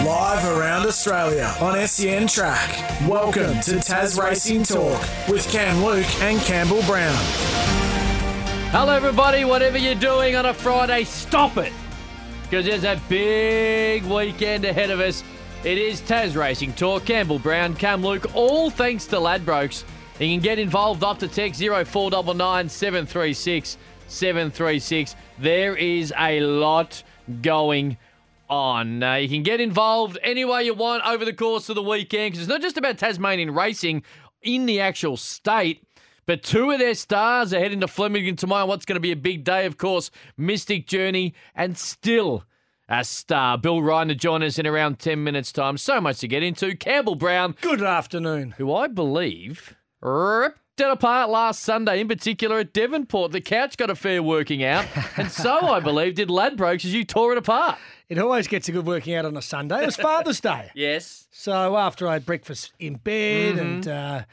Live around Australia on SEN Track. Welcome to Tas Racing Talk with Cam Luke and Campbell Brown. Hello everybody, whatever you're doing on a Friday, stop it! Because there's a big weekend ahead of us. It is Tas Racing Talk. Campbell Brown, Cam Luke, all thanks to Ladbrokes. You can get involved off the text 0499 736 736. There is a lot going on. You can get involved any way you want over the course of the weekend, because it's not just about Tasmanian racing in the actual state, but two of their stars are heading to Flemington tomorrow. What's going to be a big day, of course, Mystic Journey, and still a star. Bill Ryan to join us in around 10 minutes' time. So much to get into. Campbell Brown. Good afternoon. Who I believe ripped it apart last Sunday, in particular at Devonport. The couch got a fair working out, and so I believe did Ladbrokes as you tore it apart. It always gets a good working out on a Sunday. It was Father's Day. Yes. So after I had breakfast in bed and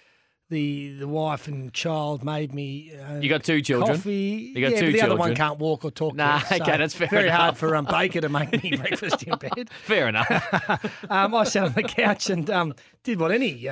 the wife and child made me you got two children. Coffee. You got two but the children. other one can't walk or talk. Nah, yet, so okay, that's fair very hard enough. for Baker to make me breakfast in bed. Fair enough. I sat on the couch and did what any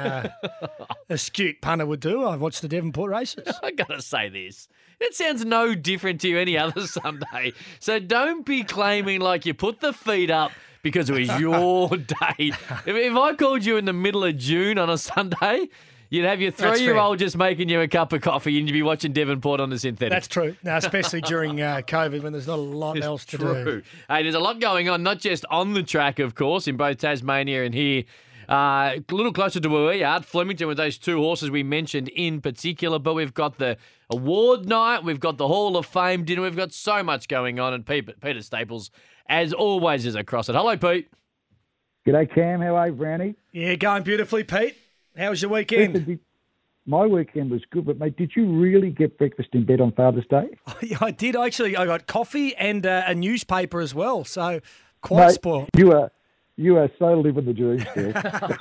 astute punter would do. I watched the Devonport races. I got to say this. It sounds no different to any other Sunday. So don't be claiming like you put the feet up because it was your day. If I called you in the middle of June on a Sunday, you'd have your 3-year-old just making you a cup of coffee and you'd be watching Devonport on the synthetic. That's true. Now, especially during COVID when there's not a lot else to do. Hey, there's a lot going on, not just on the track, of course, in both Tasmania and here. A little closer to where we are, Flemington, with those two horses we mentioned in particular. But we've got the award night, we've got the Hall of Fame dinner, we've got so much going on. And Peter Staples, as always, is across it. Hello, Pete. G'day, Cam. How are you, Brownie? Yeah, going beautifully, Pete. How was your weekend? My weekend was good, but, mate, did you really get breakfast in bed on Father's Day? Yeah, I did. Actually, I got coffee and a newspaper as well, so quite Mate, spoiled. You are so living the dream still.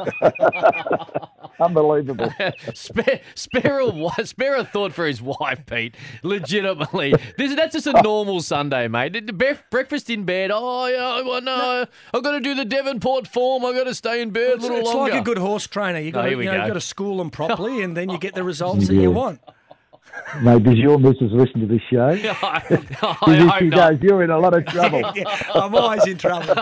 Unbelievable. spare a thought for his wife, Pete. Legitimately. That's just a normal Sunday, mate. Breakfast in bed. Oh, yeah, no. I've got to do the Devonport form. I've got to stay in bed a little It's longer. like a good horse trainer. You've got to school them properly and then you get the results that Yeah. you want. Mate, does your missus listen to this show? I If hope she not. does, you're in a lot of trouble. I'm always in trouble.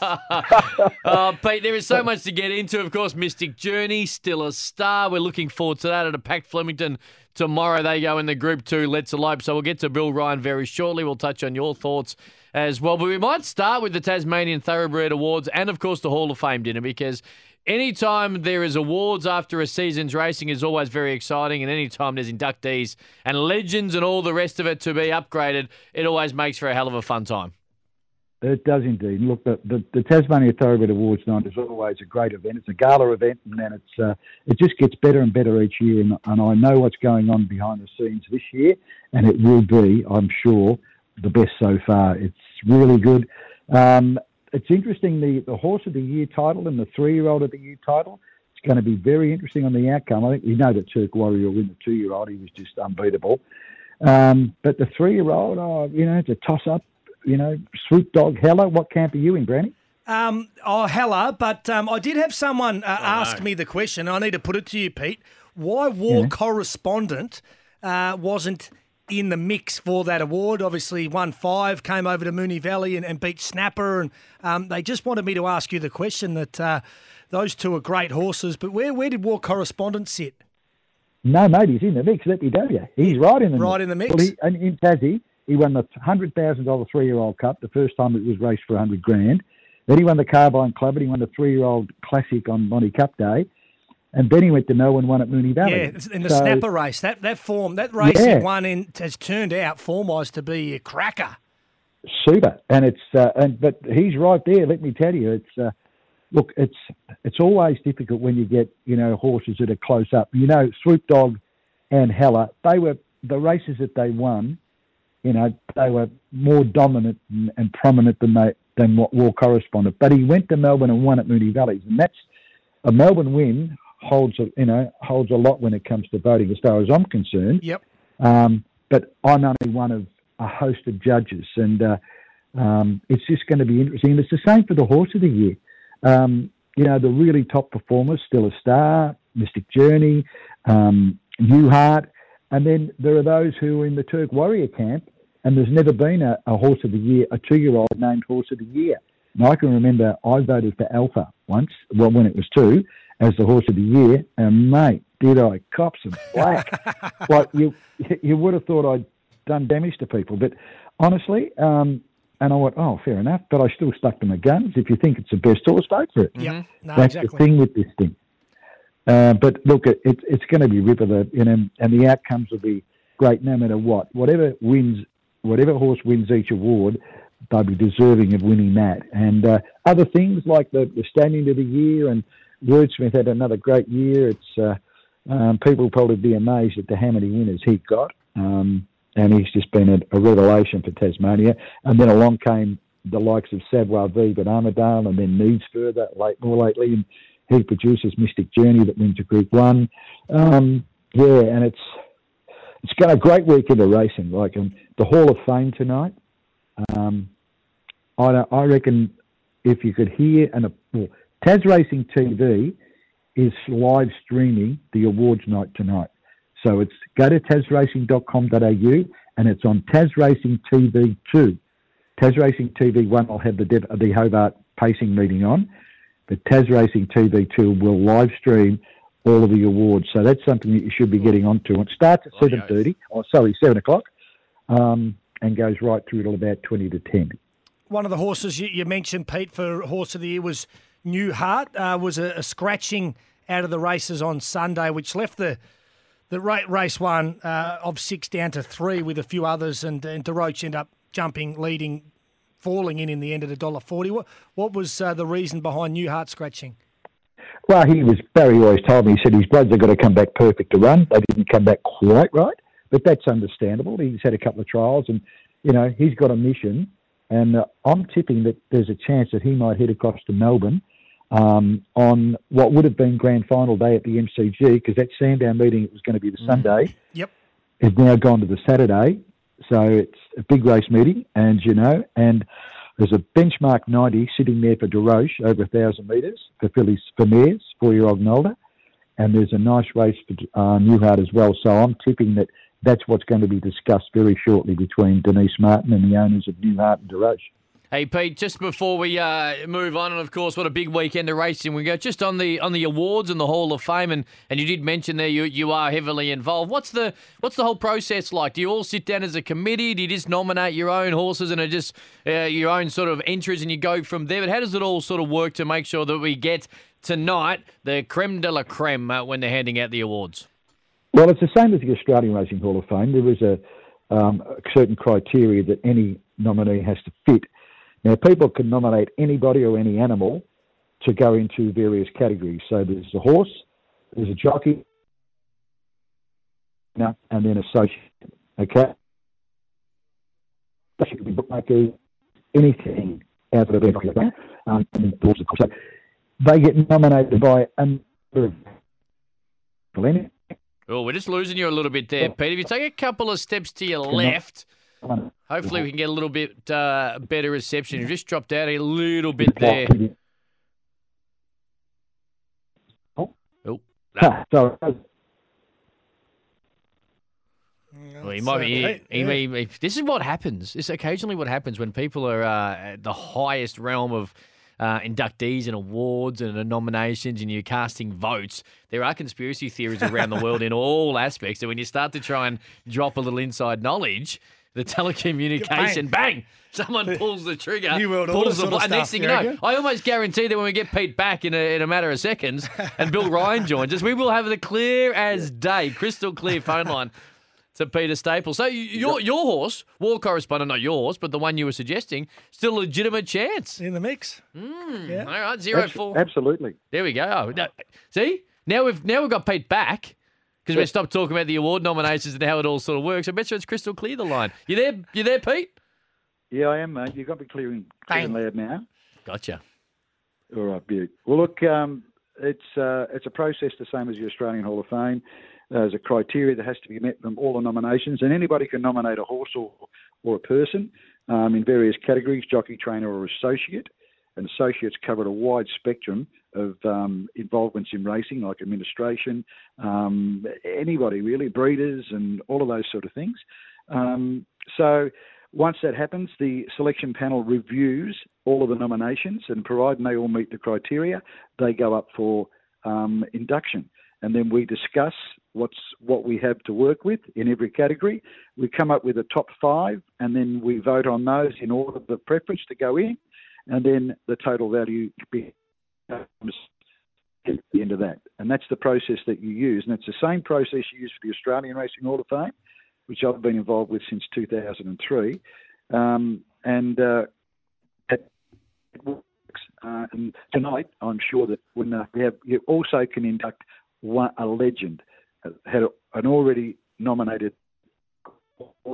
Pete, there is so much to get into. Of course, Mystic Journey, still a star. We're looking forward to that at a packed Flemington tomorrow. They go in the Group 2 Let's Elope. So we'll get to Bill Ryan very shortly. We'll touch on your thoughts as well. But we might start with the Tasmanian Thoroughbred Awards and, of course, the Hall of Fame dinner, because anytime there is awards after a season's racing is always very exciting, and anytime there's inductees and legends and all the rest of it to be upgraded, it always makes for a hell of a fun time. It does indeed. Look, the Tasmania Thoroughbred Awards night is always a great event. It's a gala event, and then it just gets better and better each year. And I know what's going on behind the scenes this year, and it will be, I'm sure, the best so far. It's really good. It's interesting, the Horse of the Year title and the 3-year-old of the Year title. It's going to be very interesting on the outcome. I think we know that Turk Warrior will win the 2-year-old. He was just unbeatable. But the 3-year-old, it's a toss-up. Swoop Dog Hella. What camp are you in, Brownie? Hella, but I did have someone ask me the question. I need to put it to you, Pete. Why War Correspondent wasn't in the mix for that award? Obviously won 5, came over to Moonee Valley and beat Snapper, and they just wanted me to ask you the question that those two are great horses, but where did War Correspondent sit? No, mate, he's in the mix, let me tell you. He's right in the mix. Right in the mix? Well, in Tassie, he won the $100,000 3-year-old Cup, the first time it was raced for $100,000. Then he won the Carbine Club, and he won the 3-year-old Classic on Monte Cup Day. And then he went to Melbourne, won at Moonee Valley. Yeah, in the Snapper race. That race he won has turned out form-wise to be a cracker. Super. And but he's right there, let me tell you. It's always difficult when you get, horses that are close up. Swoop Dog and Hella, the races that they won, they were more dominant and prominent than what War Correspondent. But he went to Melbourne and won at Moonee Valley. And that's a Melbourne win holds a lot when it comes to voting, as far as I'm concerned. Yep. But I'm only one of a host of judges, and it's just going to be interesting. And it's the same for the Horse of the Year. The really top performers, Still a Star, Mystic Journey, Newhart, and then there are those who are in the Turk Warrior camp, and there's never been a horse of the year, a 2-year-old named horse of the year. And I can remember I voted for Alpha once, well, when it was 2, as the horse of the year, and mate, did I cop some black. Like, you would have thought I'd done damage to people, but honestly, and I went, oh, fair enough, but I still stuck to my guns. If you think it's the best horse, vote for it. Yeah, no, that's exactly. the thing with this thing. But look, it's going to be ripper, and the outcomes will be great no matter what. Whatever horse wins each award, they'll be deserving of winning that. And other things like the Stallion of the Year, and Wordsmith had another great year. It's people will probably be amazed at how many winners he got. And he's just been a revelation for Tasmania. And then along came the likes of Savoir Vivre at Armidale, and then Needs Further more lately. And he produces Mystic Journey that wins a Group 1. And it's got a great weekend of racing. Like the Hall of Fame tonight. I reckon if you could hear, Tas Racing TV is live streaming the awards night tonight. So it's go to tasracing.com.au, and it's on Tas Racing TV 2. Tas Racing TV 1 will have the Hobart pacing meeting on, but Tas Racing TV 2 will live stream all of the awards. So that's something that you should be getting onto. It starts at 7 o'clock, and goes right through till about 20 to 10. One of the horses you mentioned, Pete, for Horse of the Year was Newhart. Was a scratching out of the races on Sunday, which left the race 1 of 6 down to 3 with a few others, and DeRoche ended up falling in the end at $1.40. What was the reason behind Newhart scratching? Well, Barry always told me, he said his bloods have got to come back perfect to run. They didn't come back quite right, but that's understandable. He's had a couple of trials, and, he's got a mission, and I'm tipping that there's a chance that he might head across to Melbourne on what would have been grand final day at the MCG, because that Sandown meeting, it was going to be the Sunday. Yep. Has now gone to the Saturday. So it's a big race meeting, and there's a benchmark 90 sitting there for DeRoche over 1,000 metres for mares, 4-year-old and older, and there's a nice race for Newhart as well. So I'm tipping that that's what's going to be discussed very shortly between Denise Martin and the owners of Newhart and DeRoche. Hey, Pete, just before we move on, and of course, what a big weekend of racing we go. Just on the awards and the Hall of Fame, and you did mention there you are heavily involved. What's the whole process like? Do you all sit down as a committee? Do you just nominate your own horses and are just your own sort of entries, and you go from there? But how does it all sort of work to make sure that we get tonight the creme de la creme when they're handing out the awards? Well, it's the same as the Australian Racing Hall of Fame. There is a certain criteria that any nominee has to fit. Now, people can nominate anybody or any animal to go into various categories. So there's a horse, there's a jockey, and then associate. Okay? It could be bookmakers, anything out of the event. So they get nominated by a number of people. Oh, we're just losing you a little bit there, Pete. If you take a couple of steps to your left, hopefully we can get a little bit better reception. You've just dropped out a little bit there. Oh. No. Sorry. Well, he might be. This is what happens. This is occasionally what happens when people are at the highest realm of inductees and awards and nominations, and you're casting votes. There are conspiracy theories around the world in all aspects. And when you start to try and drop a little inside knowledge, the telecommunication, bang! Someone pulls the trigger, pulls the button. Next thing you know, I almost guarantee that when we get Pete back in a matter of seconds, and Bill Ryan joins us, we will have the clear as day, crystal clear phone line to Peter Staples. So your horse, war correspondent, not your horse, but the one you were suggesting, still a legitimate chance in the mix. Yeah. All right, 0-4. Absolutely. There we go. Oh, no. See, now we've got Pete back because we stopped talking about the award nominations and how it all sort of works. I bet you it's crystal clear, the line. You there, Pete? Yeah, I am, mate. You've got me clear and loud now. Gotcha. All right, beaut. Well, look, it's a process the same as the Australian Hall of Fame. There's a criteria that has to be met from all the nominations, and anybody can nominate a horse or a person in various categories, jockey, trainer, or associate. and associates covered a wide spectrum of involvements in racing, like administration, anybody really, breeders and all of those sort of things. So once that happens, the selection panel reviews all of the nominations, and providing they all meet the criteria, they go up for induction. And then we discuss what we have to work with in every category. We come up with a top 5, and then we vote on those in order of preference to go in, and then the total value becomes at the end of that. And that's the process that you use. And it's the same process you use for the Australian Racing Hall of Fame, which I've been involved with since 2003. It works. And tonight, I'm sure that when you also can induct a legend, had an already nominated horse.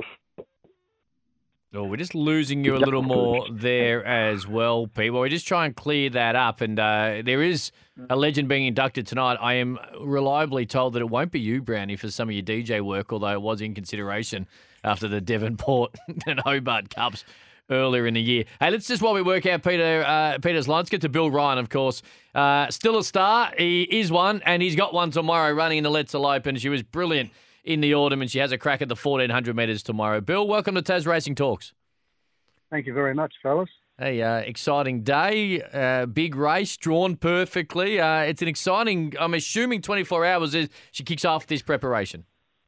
Oh, we're just losing you a little more there as well, Pete. Well, we just try and clear that up. And there is a legend being inducted tonight. I am reliably told that it won't be you, Brownie, for some of your DJ work, although it was in consideration after the Devonport and Hobart Cups earlier in the year. Hey, let's just, while we work out Peter's line, let's get to Bill Ryan, of course. Still a star. He is one, and he's got one tomorrow running in the Let's Open. She was brilliant in the autumn, and she has a crack at the 1,400 metres tomorrow. Bill, welcome to Tas Racing Talks. Thank you very much, fellas. Hey, exciting day, big race, drawn perfectly. It's an exciting, I'm assuming 24 hours as she kicks off this preparation.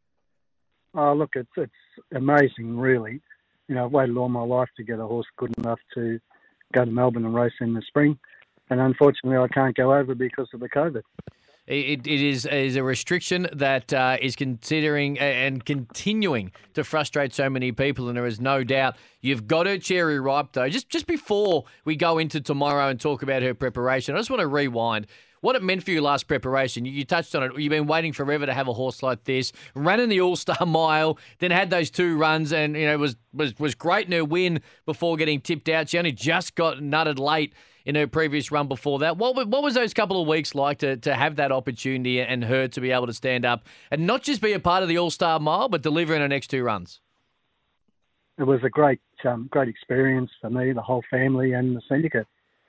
Oh, look, it's amazing, really. You know, I've waited all my life to get a horse good enough to go to Melbourne and race in the spring. And unfortunately, I can't go over because of the COVID. It is a restriction that is considering and continuing to frustrate so many people, and there is no doubt you've got her cherry ripe, though. Just before we go into tomorrow and talk about her preparation, I just want to rewind what it meant for you last preparation. You touched on it. You've been waiting forever to have a horse like this. Ran in the All-Star Mile, then had those 2 runs, and was great in her win before getting tipped out. She only just got nutted late in her previous run before that. What was those couple of weeks like to have that opportunity and her to be able to stand up and not just be a part of the All-Star Mile, but deliver in her next 2 runs? It was a great experience for me, the whole family, and the syndicate.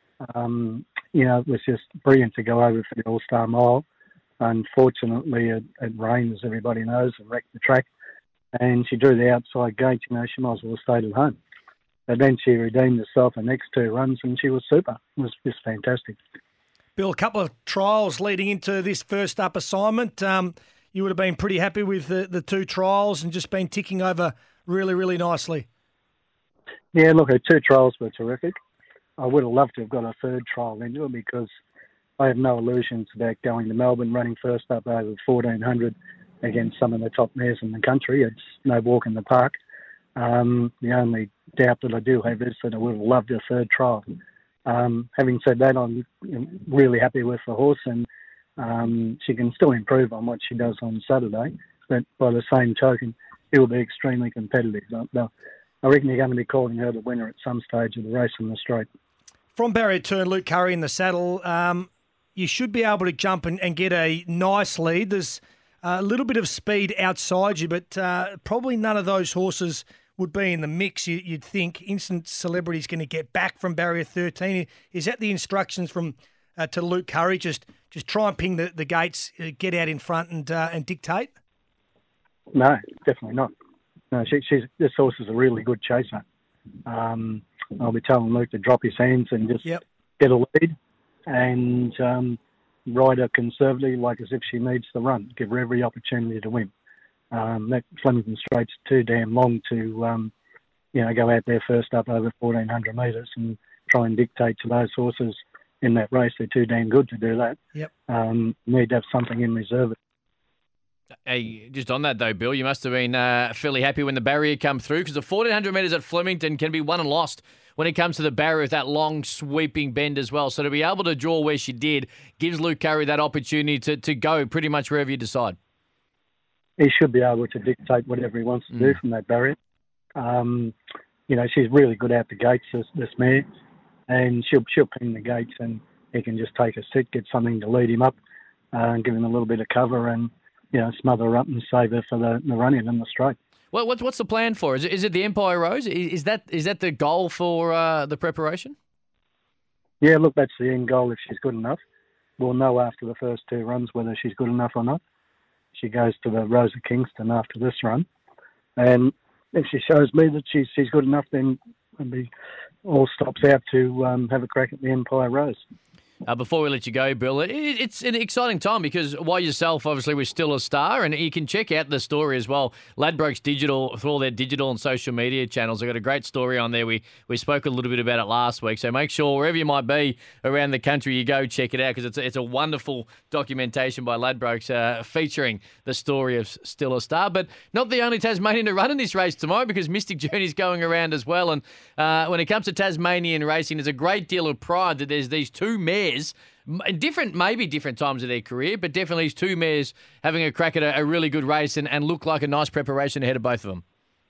It was just brilliant to go over for the All-Star Mile. Unfortunately, it rained, as everybody knows, and wrecked the track. And she drew the outside gate. She might as well have stayed at home. But then she redeemed herself the next 2 runs, and she was super. It was just fantastic. Bill, a couple of trials leading into this first up assignment. You would have been pretty happy with the 2 trials and just been ticking over really, really nicely. Yeah, look, her 2 trials were terrific. I would have loved to have got a 3rd trial into it because I have no illusions about going to Melbourne, running first up over 1,400 against some of the top mares in the country. It's no walk in the park. The only doubt that I do have is that I would have loved a 3rd trial. Having said that, I'm really happy with the horse, and she can still improve on what she does on Saturday. But by the same token, it will be extremely competitive. I reckon you're going to be calling her the winner at some stage of the race in the straight. From barrier turn, Luke Curry in the saddle, you should be able to jump and get a nice lead. There's a little bit of speed outside you, but probably none of those horses would be in the mix. You'd think Instant Celebrity's going to get back from barrier 13. Is that the instructions from to Luke Curry? Just try and ping the gates, get out in front and dictate? No, definitely not. No, this horse is a really good chaser. I'll be telling Luke to drop his hands and just get a lead and ride her conservatively, like as if she needs the run. Give her every opportunity to win. That Flemington Straight's too damn long to, go out there first up over 1,400 metres and try and dictate to those horses in that race. They're too damn good to do that. Yep. Need to have something in reserve. Hey, just on that though, Bill, you must have been fairly happy when the barrier come through, because the 1,400 metres at Flemington can be won and lost when it comes to the barrier with that long sweeping bend as well. So to be able to draw where she did gives Luke Curry that opportunity to go pretty much wherever you decide. He should be able to dictate whatever he wants to do from that barrier. She's really good out the gates, this mare, and she'll ping the gates and he can just take a sit, get something to lead him up, and give him a little bit of cover and smother her up and save her for the run-in and the straight. Well, what's the plan for? Is it the Empire Rose? Is that the goal for the preparation? Yeah, look, that's the end goal if she's good enough. We'll know after the first 2 runs whether she's good enough or not. She goes to the Rose of Kingston after this run. And if she shows me that she's good enough, then all stops out to have a crack at the Empire Rose. Before we let you go, Bill, it's an exciting time because while yourself, obviously, we're still a star, and you can check out the story as well. Ladbrokes Digital, for all their digital and social media channels, they've got a great story on there. We spoke a little bit about it last week, so make sure wherever you might be around the country, you go check it out because it's a wonderful documentation by Ladbrokes featuring the story of Still a Star. But not the only Tasmanian to run in this race tomorrow because Mystic Journey's going around as well. And when it comes to Tasmanian racing, there's a great deal of pride that there's these 2 mares, maybe different times of their career, but definitely these 2 mares having a crack at a really good race and look like a nice preparation ahead of both of them.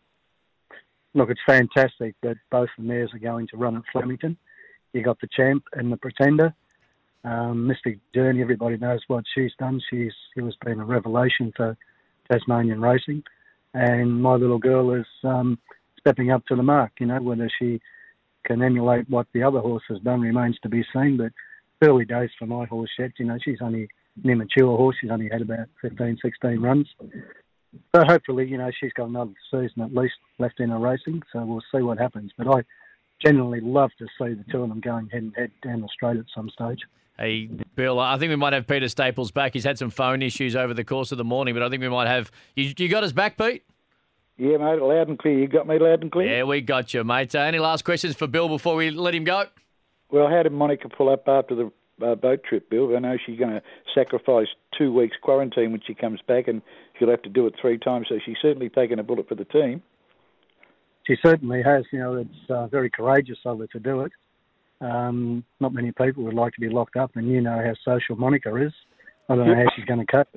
Look, it's fantastic that both the mares are going to run at Flemington. You got the Champ and the Pretender. Mystic Journey, everybody knows what she's done. She has been a revelation for Tasmanian racing. And my little girl is stepping up to the mark. Whether she can emulate what the other horse has done remains to be seen, but early days for my horse yet. She's only an immature horse. She's only had about 15, 16 runs. So hopefully, she's got another season at least left in her racing. So we'll see what happens. But I genuinely love to see the 2 of them going head-and-head down the straight at some stage. Hey, Bill, I think we might have Peter Staples back. He's had some phone issues over the course of the morning, but I think we might have... You got us back, Pete? Yeah, mate, loud and clear. You got me loud and clear? Yeah, we got you, mate. Any last questions for Bill before we let him go? Well, how did Monica pull up after the boat trip, Bill? I know she's going to sacrifice 2 weeks quarantine when she comes back, and she'll have to do it 3 times, so she's certainly taken a bullet for the team. She certainly has. It's very courageous of her to do it. Not many people would like to be locked up, and you know how social Monica is. I don't know how she's going to cope.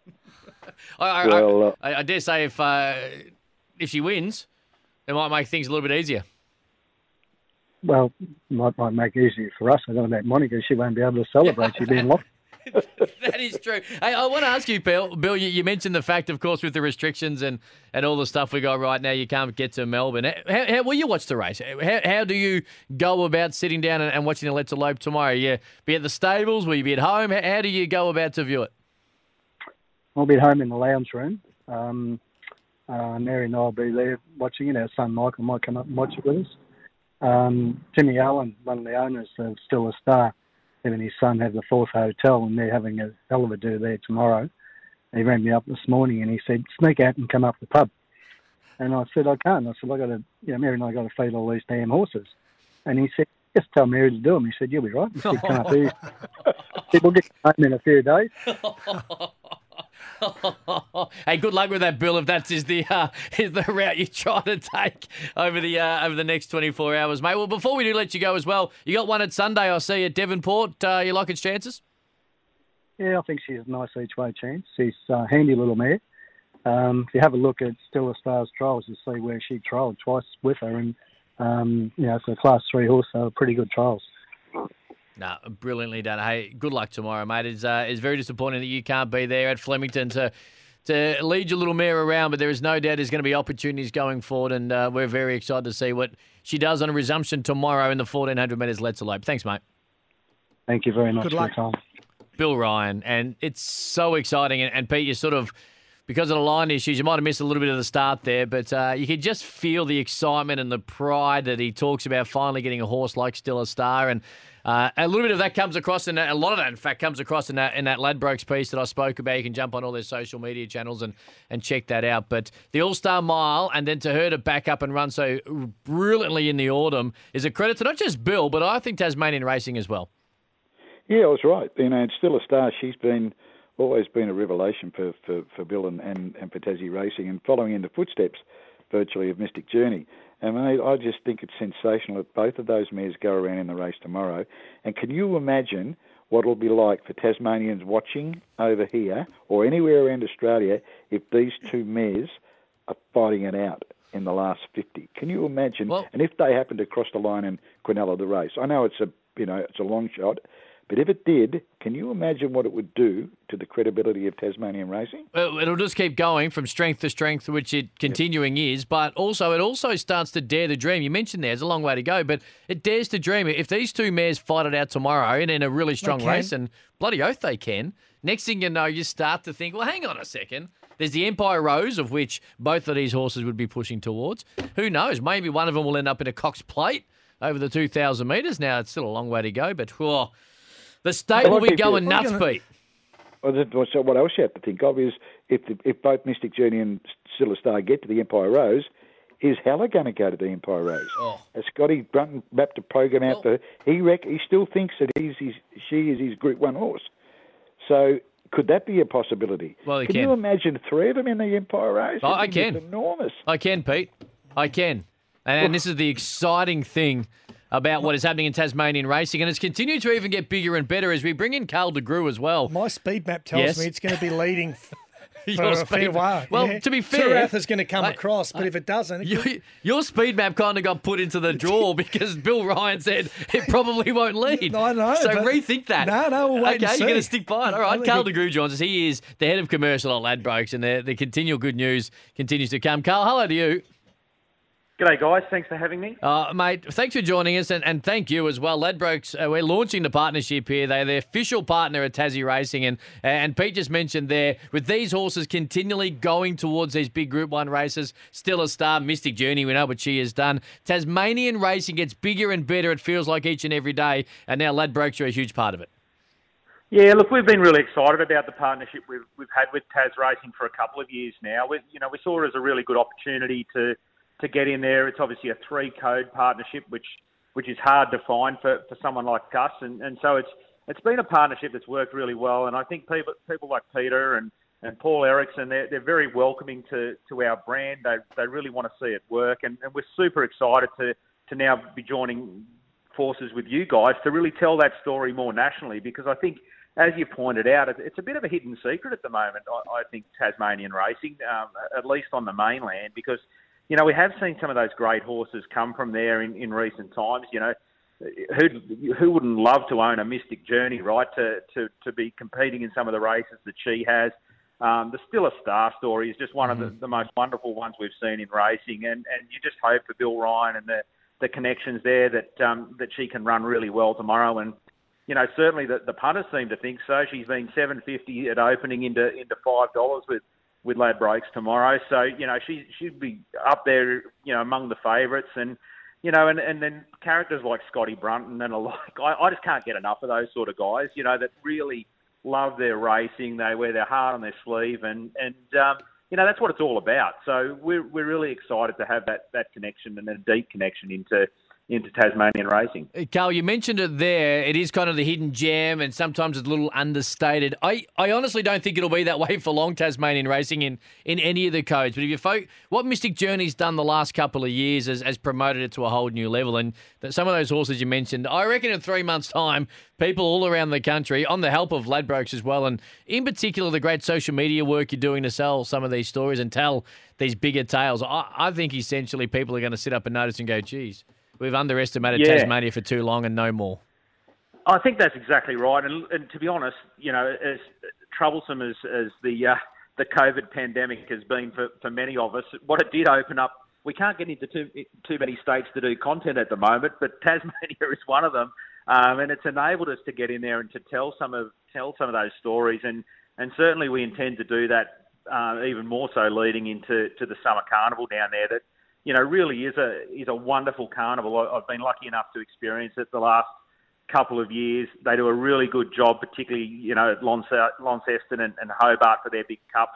I dare say if she wins, it might make things a little bit easier. Well, might make it easier for us. I don't know about Monica. She won't be able to celebrate. She'll be in lockdown. That is true. Hey, I want to ask you, Bill, you mentioned the fact, of course, with the restrictions and all the stuff we got right now, you can't get to Melbourne. How will you watch the race? How do you go about sitting down and watching the Let's Elope tomorrow? You be at the stables? Will you be at home? How do you go about to view it? I'll be at home in the lounge room. Mary and I will be there watching it. Our son Michael might come up and watch it with us. Timmy Allen, one of the owners of Still a Star, him and his son have the Fourth Hotel, and they're having a hell of a do there tomorrow. He rang me up this morning and he said, sneak out and come up the pub. And I said, I can't. I said, Mary and I got to feed all these damn horses. And he said, just tell Mary to do them. He said, you'll be right. He said, come up here. He said, we'll get home in a few days. Hey, good luck with that, Bill. If that's is the route you try to take over the next 24 hours, mate. Well, before we do let you go as well, you got one at Sunday. I see at Devonport. You like its chances? Yeah, I think she's a nice each way chance. She's a handy little mare. If you have a look at Still a Star's trials, you'll see where she trialled twice with her, and it's a Class 3 horse, so pretty good trials. No, brilliantly done. Hey, good luck tomorrow, mate. It's very disappointing that you can't be there at Flemington to lead your little mare around, but there is no doubt there's going to be opportunities going forward, and we're very excited to see what she does on a resumption tomorrow in the 1400 metres Let's Elope. Thanks, mate. Thank you very much for your time. Bill Ryan, and it's so exciting. And Pete, you sort of, because of the line issues, you might have missed a little bit of the start there, but you could just feel the excitement and the pride that he talks about finally getting a horse like Still a Star. And a little bit of that comes across, and a lot of that, in fact, comes across in that Ladbrokes piece that I spoke about. You can jump on all their social media channels and check that out. But the All-Star Mile, and then to her to back up and run so brilliantly in the autumn is a credit to not just Bill, but I think Tasmanian racing as well. Yeah, I was right. It's Still a Star. She's always been a revelation for Bill and for Tassie Racing, and following in the footsteps virtually of Mystic Journey. And I just think it's sensational that both of those mares go around in the race tomorrow. And can you imagine what it'll be like for Tasmanians watching over here or anywhere around Australia if these two mares are fighting it out in the last 50? Can you imagine? Well, and if they happen to cross the line and Quinella the race, I know it's a long shot, But if it did, can you imagine what it would do to the credibility of Tasmanian racing? Well, it'll just keep going from strength to strength, which it continuing is. But also, it also starts to dare the dream. You mentioned there's a long way to go, but it dares to dream. If these two mares fight it out tomorrow and in a really strong race, and bloody oath they can, next thing you know, you start to think, well, hang on a second. There's the Empire Rose, of which both of these horses would be pushing towards. Who knows? Maybe one of them will end up in a Cox Plate over the 2,000 metres. Now, it's still a long way to go, but the state will be going nuts, Pete. Well, so what else you have to think of is if both Mystic Journey and Still a Star get to the Empire Rose, is Heller going to go to the Empire Rose? Oh. Has Scotty Brunton mapped a program out for? He still thinks that she is his Group 1 horse. So could that be a possibility? Well, can you imagine three of them in the Empire Rose? I can. It's enormous. I can, Pete. I can. And this is the exciting thing about what is happening in Tasmanian racing. And it's continued to even get bigger and better as we bring in Carl de Grue as well. My speed map tells me it's going to be leading for Your a fair while. Well, to be fair, Turath is going to come across, but if it doesn't... Your speed map kind of got put into the drawer because Bill Ryan said it probably won't lead. I know. So rethink that. No, we'll wait and Okay, see. you're going to stick by it. All right, Carl de Grue joins us. He is the head of commercial at Ladbrokes, and the continual good news continues to come. Carl, hello to you. G'day, guys. Thanks for having me. Mate, thanks for joining us, and thank you as well. Ladbrokes, we're launching the partnership here. They're the official partner of Tassie Racing, and Pete just mentioned there, with these horses continually going towards these big Group 1 races, Still a Star, Mystic Journey, we know what she has done. Tasmanian racing gets bigger and better, it feels like, each and every day, and now Ladbrokes are a huge part of it. Yeah, look, we've been really excited about the partnership we've had with Tas Racing for a couple of years now. We saw it as a really good opportunity to get in there. It's obviously a 3-code partnership, which is hard to find for someone like us, and so it's been a partnership that's worked really well. And I think people like Peter and Paul Erickson, they're very welcoming to our brand. They really want to see it work, and we're super excited to now be joining forces with you guys to really tell that story more nationally, because I think, as you pointed out, it's a bit of a hidden secret at the moment, I think, Tasmanian racing, at least on the mainland, because we have seen some of those great horses come from there in recent times. Who wouldn't love to own a Mystic Journey, right? To be competing in some of the races that she has. The Still a Star story is just one of the most wonderful ones we've seen in racing, and you just hope for Bill Ryan and the connections there that she can run really well tomorrow. And certainly the punters seem to think so. She's been $7.50 at opening into $5 with Ladbrokes tomorrow. So, she'd be up there, among the favourites. And, and then characters like Scotty Brunton and I just can't get enough of those sort of guys, that really love their racing. They wear their heart on their sleeve and that's what it's all about. So we're really excited to have that connection and a deep connection into Tasmanian racing. Carl, you mentioned it there. It is kind of the hidden gem, and sometimes it's a little understated. I honestly don't think it'll be that way for long, Tasmanian racing in any of the codes. But if you what Mystic Journey's done the last couple of years has promoted it to a whole new level. And some of those horses you mentioned, I reckon in 3 months' time, people all around the country, on the help of Ladbrokes as well, and in particular the great social media work you're doing to sell some of these stories and tell these bigger tales, I think essentially people are going to sit up and notice and go, geez, we've underestimated Tasmania for too long and no more. I think that's exactly right. And to be honest, as troublesome as the COVID pandemic has been for many of us, what it did open up, we can't get into too many states to do content at the moment, but Tasmania is one of them. And it's enabled us to get in there and to tell some of those stories. And certainly we intend to do that even more so leading into the summer carnival down there that, really is a wonderful carnival. I've been lucky enough to experience it the last couple of years. They do a really good job, particularly, at Launceston and Hobart for their big cups.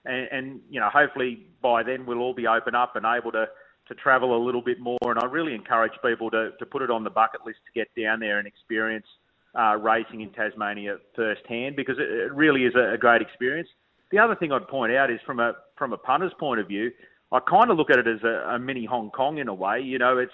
And hopefully by then we'll all be open up and able to travel a little bit more. And I really encourage people to put it on the bucket list to get down there and experience racing in Tasmania firsthand, because it really is a great experience. The other thing I'd point out is from a punter's point of view, I kind of look at it as a mini Hong Kong in a way. It's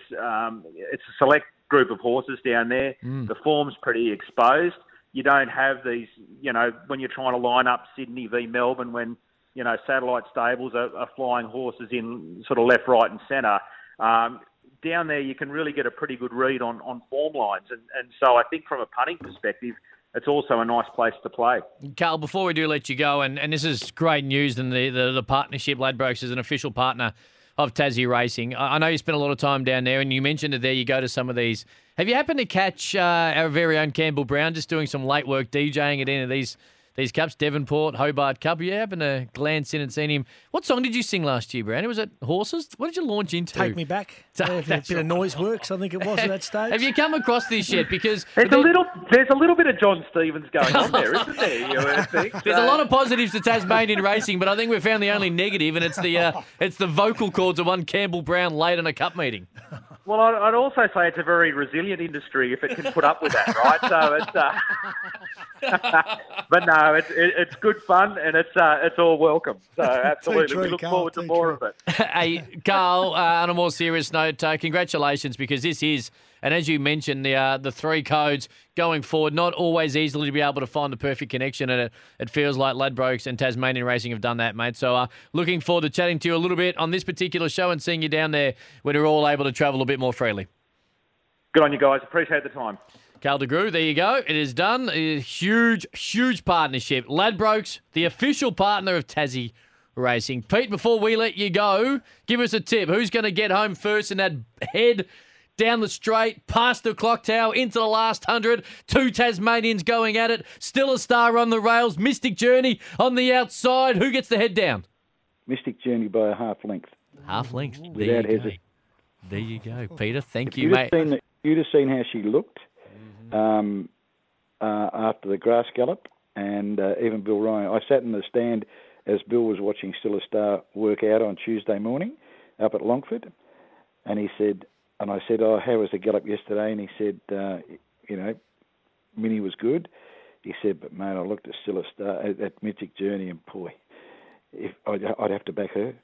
a select group of horses down there. The form's pretty exposed. You don't have these, when you're trying to line up Sydney v Melbourne, when, satellite stables are flying horses in sort of left, right and centre. down there you can really get a pretty good read on form lines. And so I think from a punting perspective, it's also a nice place to play. Carl, before we do let you go, and this is great news, and the partnership, Ladbrokes is an official partner of Tassie Racing. I know you spent a lot of time down there, and you mentioned it there, you go to some of these. Have you happened to catch our very own Campbell Brown just doing some late work DJing at any of these cups, Devonport, Hobart Cup? You happen to glance in and seen him. What song did you sing last year, Brown? Was it Horses? What did you launch into? Take Me Back. A bit of noise works, I think it was at that stage. Have you come across this yet? Because there's a little bit of John Stevens going on there, isn't there? You think? There's a lot of positives to Tasmanian racing, but I think we've found the only negative, and it's the vocal cords of one Campbell Brown late in a cup meeting. Well, I'd also say it's a very resilient industry if it can put up with that, right? So it's, but no, it's good fun and it's all welcome. So absolutely, we look forward to more of it. Hey, Carl, on a more serious note, congratulations, because this is, and as you mentioned, the three codes going forward, not always easily to be able to find the perfect connection, and it feels like Ladbrokes and Tasmanian Racing have done that, mate. So looking forward to chatting to you a little bit on this particular show and seeing you down there when we're all able to travel a bit more freely. Good on you guys. Appreciate the time. Carl de Groot, there you go. It is done. It is huge partnership. Ladbrokes, the official partner of Tassie Racing. Pete, before we let you go, give us a tip. Who's going to get home first in that head down the straight, past the clock tower, into the last 100. Two Tasmanians going at it. Still a Star on the rails. Mystic Journey on the outside. Who gets the head down? Mystic Journey by a half length. Half length. Without hesitation. There you go, Peter. Thank you, mate. You'd have seen how she looked after the grass gallop, and even Bill Ryan. I sat in the stand as Bill was watching Still a Star work out on Tuesday morning up at Longford, and he said, and I said, "Oh, how was the gallop yesterday?" And he said, Minnie was good. He said, "But mate, I looked at Still a Star at Mystic Journey, and boy, I'd have to back her."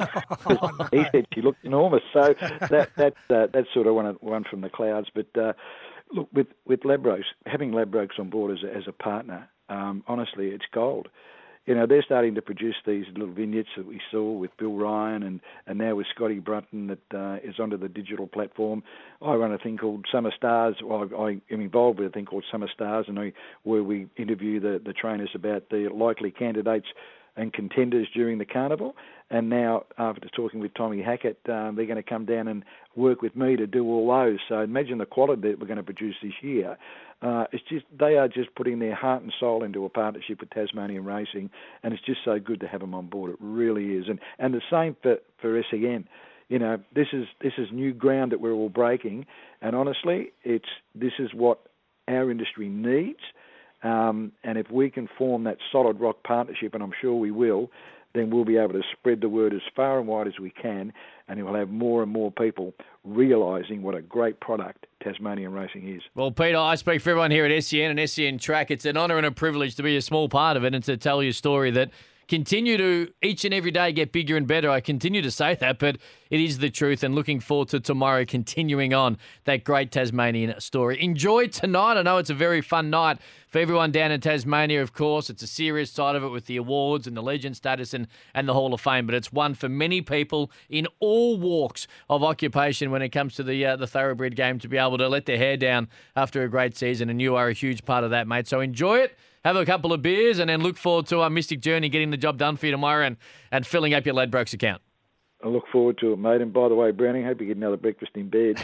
He said she looked enormous. So that's sort of one from the clouds. But look, with Ladbrokes, having Ladbrokes on board as a partner, honestly, it's gold. You know, they're starting to produce these little vignettes that we saw with Bill Ryan and now with Scotty Brunton that is onto the digital platform. I run a thing called Summer Stars. I am involved with a thing called Summer Stars, where we interview the trainers about the likely candidates and contenders during the carnival. And now, after talking with Tommy Hackett, they're going to come down and work with me to do all those. So imagine the quality that we're going to produce this year. They are just putting their heart and soul into a partnership with Tasmanian Racing, and it's just so good to have them on board. It really is. And the same for SEN. You know, this is new ground that we're all breaking, and honestly, this is what our industry needs. And if we can form that solid rock partnership, and I'm sure we will, then we'll be able to spread the word as far and wide as we can, and we'll have more and more people realising what a great product Tasmanian Racing is. Well, Peter, I speak for everyone here at SEN and SEN Track. It's an honour and a privilege to be a small part of it and to tell you a story that continue to each and every day get bigger and better. I continue to say that, but it is the truth, and looking forward to tomorrow continuing on that great Tasmanian story. Enjoy tonight. I know it's a very fun night for everyone down in Tasmania, of course. It's a serious side of it with the awards and the legend status and the Hall of Fame, but it's one for many people in all walks of occupation when it comes to the thoroughbred game to be able to let their hair down after a great season, and you are a huge part of that, mate. So enjoy it. Have a couple of beers and then look forward to our Mystic Journey getting the job done for you tomorrow and filling up your Ladbrokes account. I look forward to it, mate. And by the way, Browning, hope you get another breakfast in bed.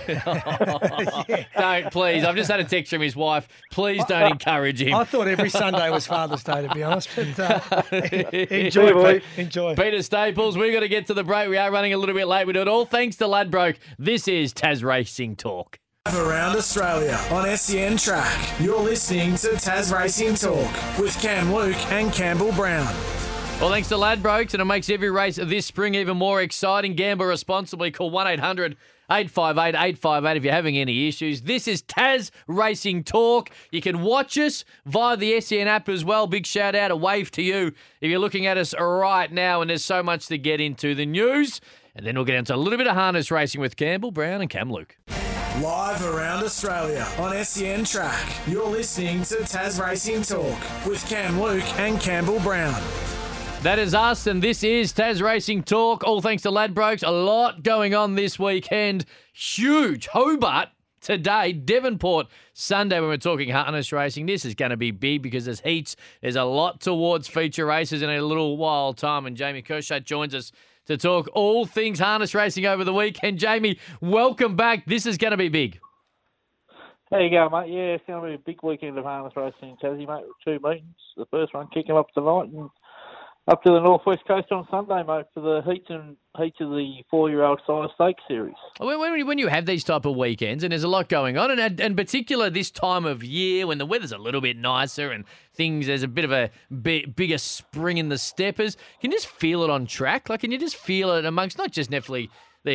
Don't, please. I've just had a text from his wife. Please don't encourage him. I thought every Sunday was Father's Day, to be honest. But enjoy, Pete. Enjoy. Peter Staples, we've got to get to the break. We are running a little bit late. We do it all thanks to Ladbroke. This is Tas Racing Talk. Around Australia on SEN Track. You're listening to Tas Racing Talk with Cam Luke and Campbell Brown. Well, thanks to Ladbrokes, and it makes every race this spring even more exciting. Gamble responsibly. Call 1-800-858-858 if you're having any issues. This is Tas Racing Talk. You can watch us via the SEN app as well. Big shout out, a wave to you if you're looking at us right now, and there's so much to get into. The news, and then we'll get into a little bit of harness racing with Campbell Brown and Cam Luke. Live around Australia on SEN Track. You're listening to Tas Racing Talk with Cam Luke and Campbell Brown. That is us, and this is Tas Racing Talk. All thanks to Ladbrokes. A lot going on this weekend. Huge. Hobart today, Devonport Sunday when we're talking harness racing. This is going to be big because there's heats. There's a lot towards feature races in a little while time, and Jamie Kershaw joins us to talk all things harness racing over the weekend. Jamie, welcome back. This is going to be big. There you go, mate. Yeah, it's going to be a big weekend of harness racing in Tassie, mate, with 2 meetings. The first one kicking off tonight and up to the Northwest Coast on Sunday, mate, for the heats of the 4-year-old size stakes series. When you have these type of weekends, and there's a lot going on, and in particular this time of year when the weather's a little bit nicer and there's a bit of a bigger spring in the steppers, can you just feel it on track? Like, can you just feel it amongst not just Netflix,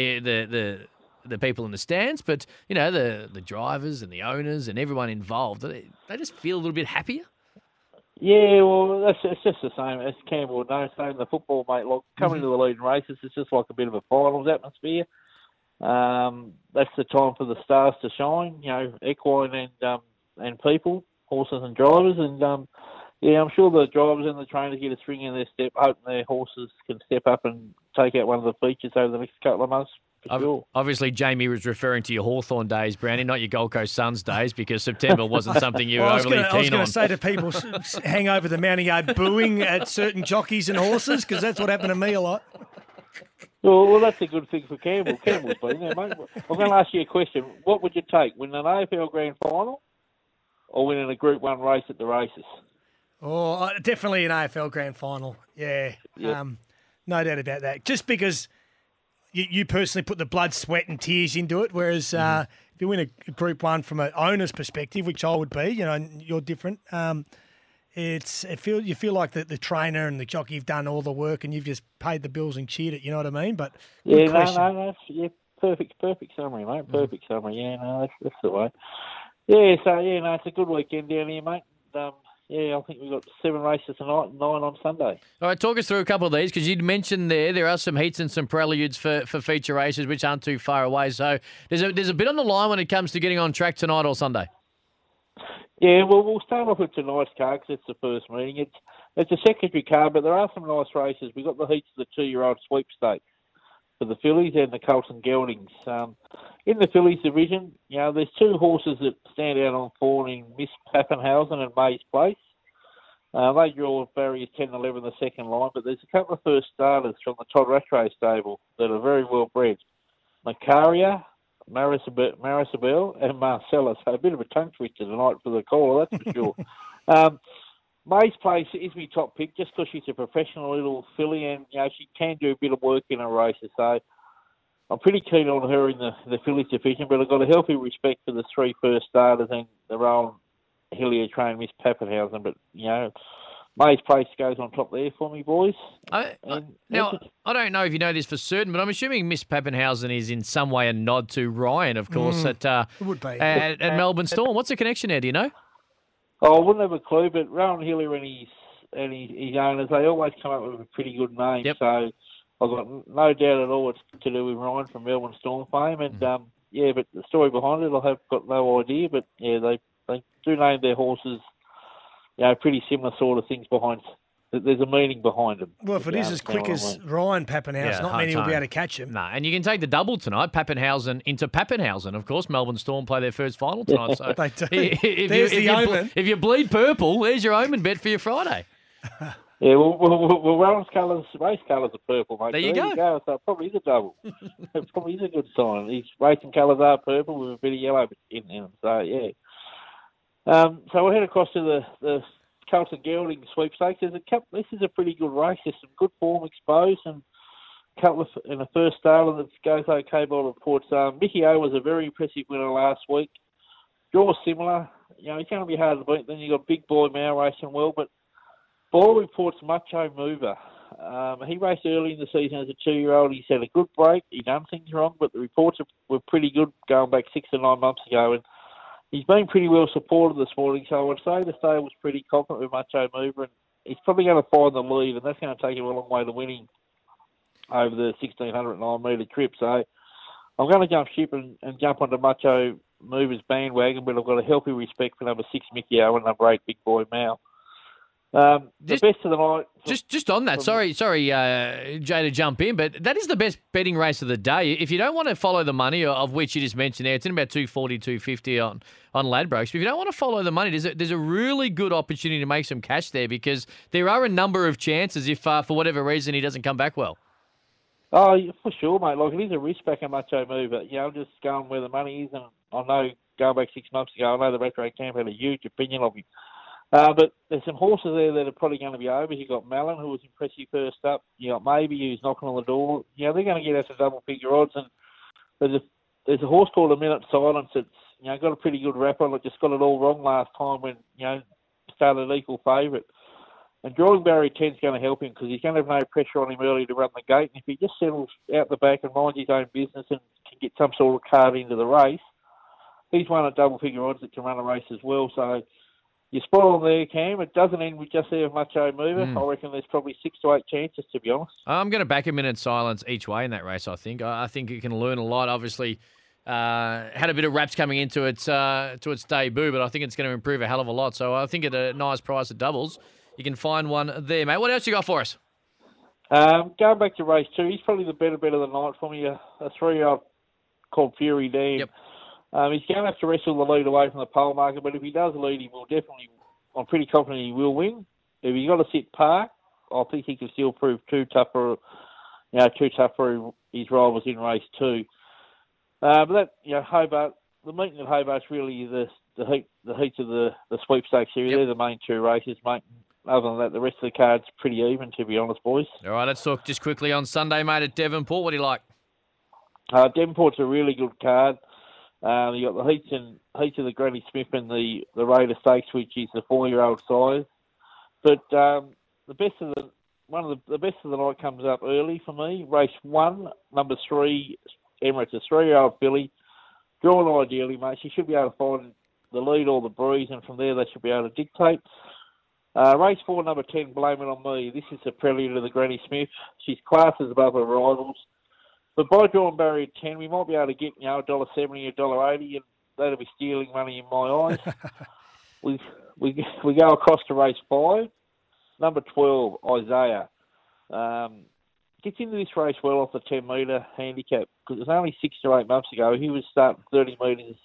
the people in the stands, but the drivers and the owners and everyone involved? They just feel a little bit happier. Yeah, well, it's just the same as Campbell would know. Same in the football, mate. Look, coming to the leading races, it's just like a bit of a finals atmosphere. That's the time for the stars to shine. Equine and people, horses and drivers, and I'm sure the drivers and the trainers get a spring in their step, hoping their horses can step up and take out one of the features over the next couple of months. Sure. Obviously, Jamie was referring to your Hawthorn days, Brownie, not your Gold Coast Suns days, because September wasn't something you were overly keen on. I was going to say to people, hang over the mounting yard booing at certain jockeys and horses, because that's what happened to me a lot. Well, that's a good thing for Campbell. Campbell's been there, mate. I'm going to ask you a question. What would you take, win an AFL Grand Final or winning a Group 1 race at the races? Oh, definitely an AFL Grand Final, yeah. Yep. No doubt about that. Just because you personally put the blood, sweat and tears into it, whereas if you win a Group 1 from an owner's perspective, which I would be, and you're different, you feel like the trainer and the jockey have done all the work and you've just paid the bills and cheered it, you know what I mean? But yeah, perfect summary, mate. Perfect summary. Yeah, no, that's the way. Yeah, so it's a good weekend down here, mate. I think we've got 7 races tonight and 9 on Sunday. All right, talk us through a couple of these, because you'd mentioned there are some heats and some preludes for feature races which aren't too far away. So there's a bit on the line when it comes to getting on track tonight or Sunday. Yeah, well, we'll start off with tonight's card because it's the first meeting. It's a secondary card, but there are some nice races. We've got the heats of the 2-year-old sweepstakes for the fillies and the Carlton Geldings. In the fillies division, there's 2 horses that stand out on form in Miss Pappenhausen and Mays Place. They draw barriers 10 and 11 the second line, but there's a couple of first starters from the Todd Rattray stable that are very well bred. Macaria, Marisabel and Marcella. So a bit of a tongue twister tonight for the caller, that's for sure. Mays Place is my top pick just because she's a professional little filly and she can do a bit of work in her races. So I'm pretty keen on her in the fillies division, but I've got a healthy respect for the 3 first starters and their own Hillier trained Miss Pappenhausen. But, Mays Place goes on top there for me, boys. Now, I don't know if you know this for certain, but I'm assuming Miss Pappenhausen is in some way a nod to Ryan, of course, at Melbourne Storm. What's the connection there, do you know? Oh, I wouldn't have a clue, but Rowan Hillier and his owners, they always come up with a pretty good name. Yep. So I've got no doubt at all it's to do with Ryan from Melbourne Storm fame. And, but the story behind it, I have got no idea. But, they do name their horses, pretty similar sort of things behind. There's a meaning behind them. Well, if it is as quick as Ryan Pappenhausen, not many will be able to catch him. No, and you can take the double tonight, Pappenhausen into Pappenhausen. Of course, Melbourne Storm play their first final tonight. So they do. If you bleed purple, there's your omen bet for your Friday. Yeah, well Rowan's race colours are purple, mate. There you go. So it probably is a double. It probably is a good sign. His racing colours are purple with a bit of yellow in them. So, yeah. So we'll head across to the Carlton Gelding sweepstakes. This is a pretty good race. There's some good form exposed and a couple in the first starter that goes okay by reports. Mickey O was a very impressive winner last week. Draw similar. He's going to be hard to beat. Then you've got Big Boy Mao racing well, but Ball reports Macho Mover. He raced early in the season as a 2-year-old. He's had a good break. He done things wrong, but the reports were pretty good going back 6 to 9 months ago. And he's been pretty well supported this morning, so I would say the stable's pretty confident with Macho Mover, and he's probably going to find the lead, and that's going to take him a long way to winning over the 1,609 metre trip. So I'm going to jump ship and jump onto Macho Mover's bandwagon, but I've got a healthy respect for number 6, Mickey O, and number 8, Big Boy Mao. The best of the night. Just on that, sorry, Jay, to jump in, but that is the best betting race of the day. If you don't want to follow the money, of which you just mentioned there, it's in about 240, 250 on Ladbrokes. But if you don't want to follow the money, there's a really good opportunity to make some cash there because there are a number of chances if, for whatever reason, he doesn't come back well. Oh, for sure, mate. Like, it is a risk back a Macho move, but, I'm just going where the money is. And I know, going back 6 months ago, I know the retro camp had a huge opinion of him. But there's some horses there that are probably going to be over. You've got Malin, who was impressive first up. You got Maybe, who's knocking on the door. They're going to get out to double-figure odds. And there's a horse called A Minute Silence that's, got a pretty good rap on it. Just got it all wrong last time when, started equal favourite. And drawing barrier 10 is going to help him because he's going to have no pressure on him early to run the gate. And if he just settles out the back and minds his own business and can get some sort of card into the race, he's one at double-figure odds that can run a race as well. So you're spot on there, Cam. It doesn't end with just there Macho Mover. I reckon there's probably 6 to 8 chances, to be honest. I'm going to back A Minute Silence each way in that race, I think. I think you can learn a lot. Obviously, had a bit of wraps coming into its debut, but I think it's going to improve a hell of a lot. So I think at a nice price at doubles, you can find one there, mate. What else you got for us? Going back to race 2, he's probably the better of the night for me. A 3-year-old called Fury Dam. Yep. He's going to have to wrestle the lead away from the pole market, but if he does lead, he will definitely, I'm pretty confident he will win. If he's got to sit park, I think he can still prove too tough for his rivals in race 2. But that, Hobart, the meeting at Hobart's really the heats of the sweepstakes series. Yep. They're the main 2 races, mate. Other than that, the rest of the card's pretty even, to be honest, boys. All right, let's talk just quickly on Sunday, mate, at Devonport. What do you like? Devonport's a really good card. You got the heats of the Granny Smith and the Raider Stakes, which is the 4-year-old size. But the best of the night comes up early for me. Race 1, number 3, Emirates, a 3-year-old filly. Drawn ideally, mate. She should be able to find the lead or the breeze, and from there they should be able to dictate. Race 4, number 10, Blame It On Me. This is a prelude to the Granny Smith. She's classes above her rivals. But by drawing barrier 10, we might be able to get, $1.70, $1.80, and that'll be stealing money in my eyes. we go across to race 5. Number 12, Isaiah. Gets into this race well off the 10-metre handicap, because it was only 6 to 8 months ago. He was starting 30 metres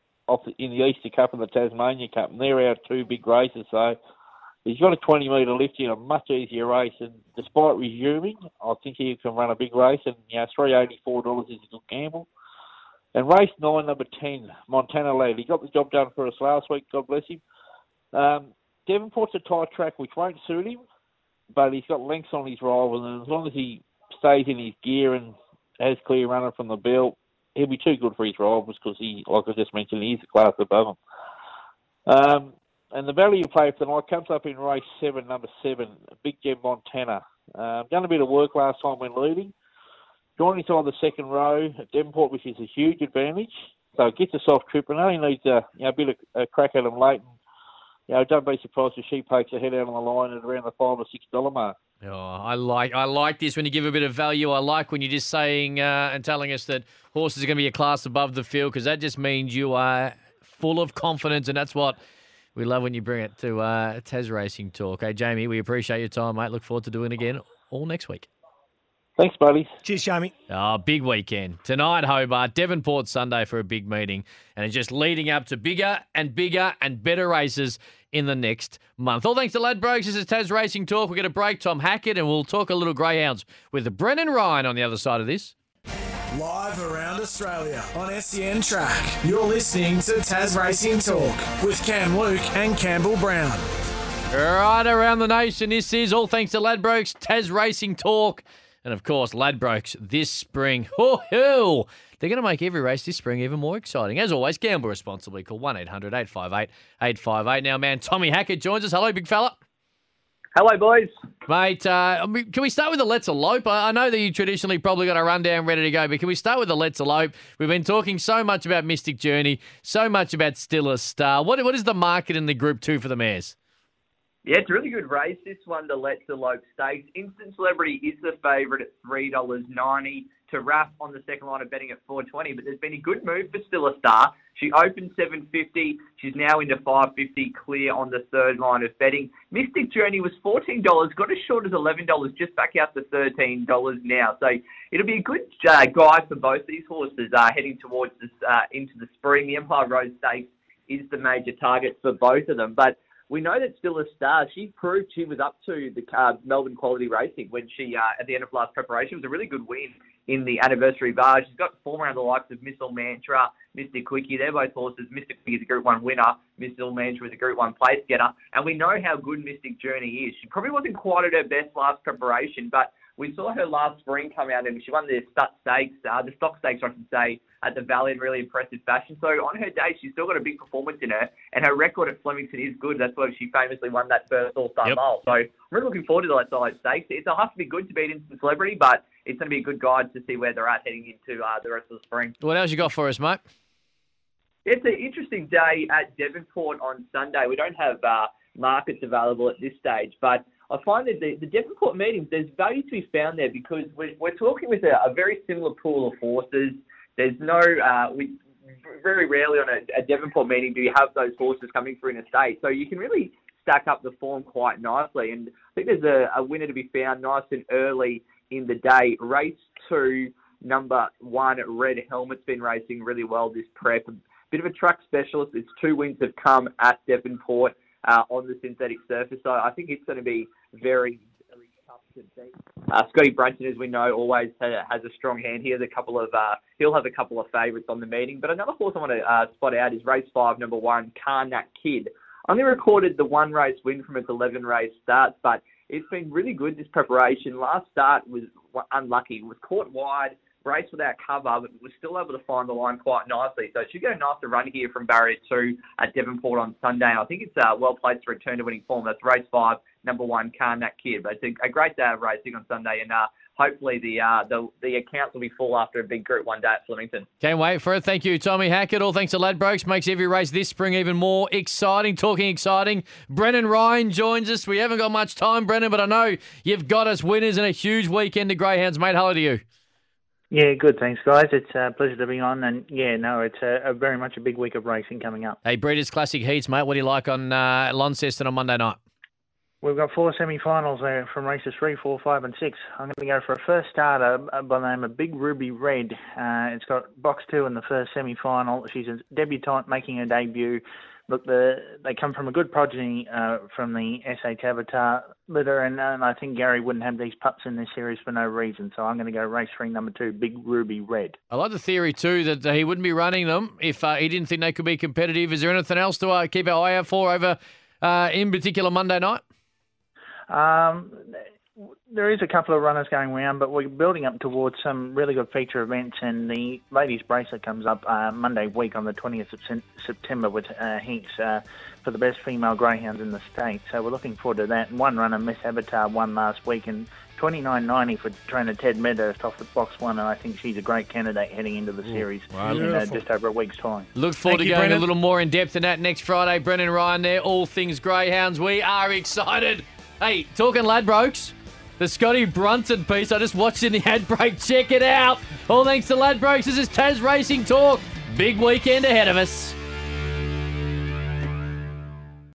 in the Easter Cup and the Tasmania Cup, and they're our 2 big races, so he's got a 20-metre lift in a much easier race, and despite resuming, I think he can run a big race, and $384 is a good gamble. And race 9, number 10, Montana Lad. He got the job done for us last week, God bless him. Devonport's a tight track, which won't suit him, but he's got lengths on his rival, and as long as he stays in his gear and has clear runner from the belt, he'll be too good for his rivals, because he, like I just mentioned, he's a class above him. And the value play for the night comes up in race 7, number 7, Big Gem Montana. Done a bit of work last time when leading. Drawn inside the second row at Devonport, which is a huge advantage. So it gets a soft trip and only needs a bit of a crack at him late. And, don't be surprised if she pokes her head out on the line at around the $5 or $6 mark. Oh, I like this when you give a bit of value. I like when you're just saying and telling us that horses are going to be a class above the field, because that just means you are full of confidence, and that's what we love when you bring it to Tas Racing Talk. Hey, Jamie, we appreciate your time, mate. Look forward to doing it again all next week. Thanks, buddy. Cheers, Jamie. Oh, big weekend. Tonight, Hobart, Devonport Sunday for a big meeting. And it's just leading up to bigger and bigger and better races in the next month. All thanks to Ladbrokes. This is Tas Racing Talk. We're going to break Tom Hackett, and we'll talk a little greyhounds with Brennan Ryan on the other side of this. Live around Australia on SEN Track. You're listening to Tas Racing Talk with Cam Luke and Campbell Brown. Right around the nation, this is all thanks to Ladbrokes, Tas Racing Talk. And, of course, Ladbrokes this spring. They're going to make every race this spring even more exciting. As always, gamble responsibly. Call 1-800-858-858. Now, man, Tommy Hackett joins us. Hello, big fella. Hello, boys. Mate, can we start with the Let's Elope? I know that you traditionally probably got a rundown ready to go, but can we start with the Let's Elope? We've been talking so much about Mystic Journey, so much about Still a Star. What is the market in the Group 2 for the mares? Yeah, it's a really good race, this one, the Let's Elope Stakes. Instant Celebrity is the favourite at $3.90. to Raf on the second line of betting at 420, but there's been a good move for Still a Star. She opened 750. She's now into 550 clear on the third line of betting. Mystic Journey was $14, got as short as $11, just back out to $13 now. So it'll be a good guide for both these horses heading towards this, into the spring. The Empire Road Stakes is the major target for both of them, but we know that Still a Star, she proved she was up to the Melbourne Quality Racing when she, at the end of last preparation, it was a really good win in the anniversary bar. She's got form around the likes of Missile Mantra, Mr. Quickie. They're both horses. Mr. Quickie is a Group 1 winner. Missile Mantra is a Group 1 place getter. And we know how good Mystic Journey is. She probably wasn't quite at her best last preparation, but we saw her last spring come out and she won the stock stakes, I should say, at the Valley in really impressive fashion. So on her day, she's still got a big performance in her, and her record at Flemington is good. That's why she famously won that first All-Star Mile. So I'm really looking forward to that side stakes. It'll have to be good to beat Instant Celebrity, but it's going to be a good guide to see where they're at heading into the rest of the spring. What else you got for us, mate? It's an interesting day at Devonport on Sunday. We don't have markets available at this stage, but I find that the Devonport meetings, there's value to be found there because we're talking with a very similar pool of horses. There's no, very rarely on a Devonport meeting do you have those horses coming through in a state. So you can really stack up the form quite nicely. And I think there's a winner to be found nice and early in the day. Race 2, number 1, Red Helmet's been racing really well this prep. A bit of a track specialist. Its 2 wins have come at Devonport on the synthetic surface. So I think it's going to be very, very tough to beat. Scotty Brunton, as we know, always has a strong hand. He has a couple of he'll have a couple of favourites on the meeting. But another horse I want to spot out is race 5, number 1, Karnak Kid. Only recorded the 1 race win from its 11 race starts, but it's been really good this preparation. Last start was unlucky. It was caught wide, raced without cover, but was still able to find the line quite nicely. So it should go nice to run here from barrier 2 at Devonport on Sunday. I think it's well placed to return to winning form. That's race 5, number 1, Karnak Kid. But it's a great day of racing on Sunday, and hopefully the accounts will be full after a big Group 1 day at Flemington. Can't wait for it. Thank you, Tommy Hackett. All thanks to Ladbrokes. Makes every race this spring even more exciting. Talking exciting, Brennan Ryan joins us. We haven't got much time, Brennan, but I know you've got us winners in a huge weekend of greyhounds, mate. Hello to you. Yeah, good. Thanks, guys. It's a pleasure to be on. And, it's a very much a big week of racing coming up. Hey, Breeders' Classic Heats, mate. What do you like on Launceston on Monday night? We've got 4 semi-finals there from races 3, 4, 5 and 6. I'm going to go for a first starter by the name of Big Ruby Red. It's got box 2 in the first semi-final. She's a debutant making her debut. Look, they come from a good progeny from the SH Avatar litter, and I think Gary wouldn't have these pups in this series for no reason. So I'm going to go race 3, number 2, Big Ruby Red. I like the theory too that he wouldn't be running them if he didn't think they could be competitive. Is there anything else to keep our eye out for over in particular Monday night? There is a couple of runners going around, but we're building up towards some really good feature events, and the Ladies Bracelet comes up Monday week on the 20th of September with Hinks for the best female greyhounds in the state. So we're looking forward to that. And one runner, Miss Avatar, won last week, and $29.90 for trainer Ted Medhurst off at box 1, and I think she's a great candidate heading into the series in just over a week's time. Look forward to going a little more in depth in that next Friday. Brennan Ryan there, all things greyhounds. We are excited. Hey, talking Ladbrokes, the Scotty Brunton piece I just watched in the ad break. Check it out. All thanks to Ladbrokes. This is Taz Racing Talk. Big weekend ahead of us.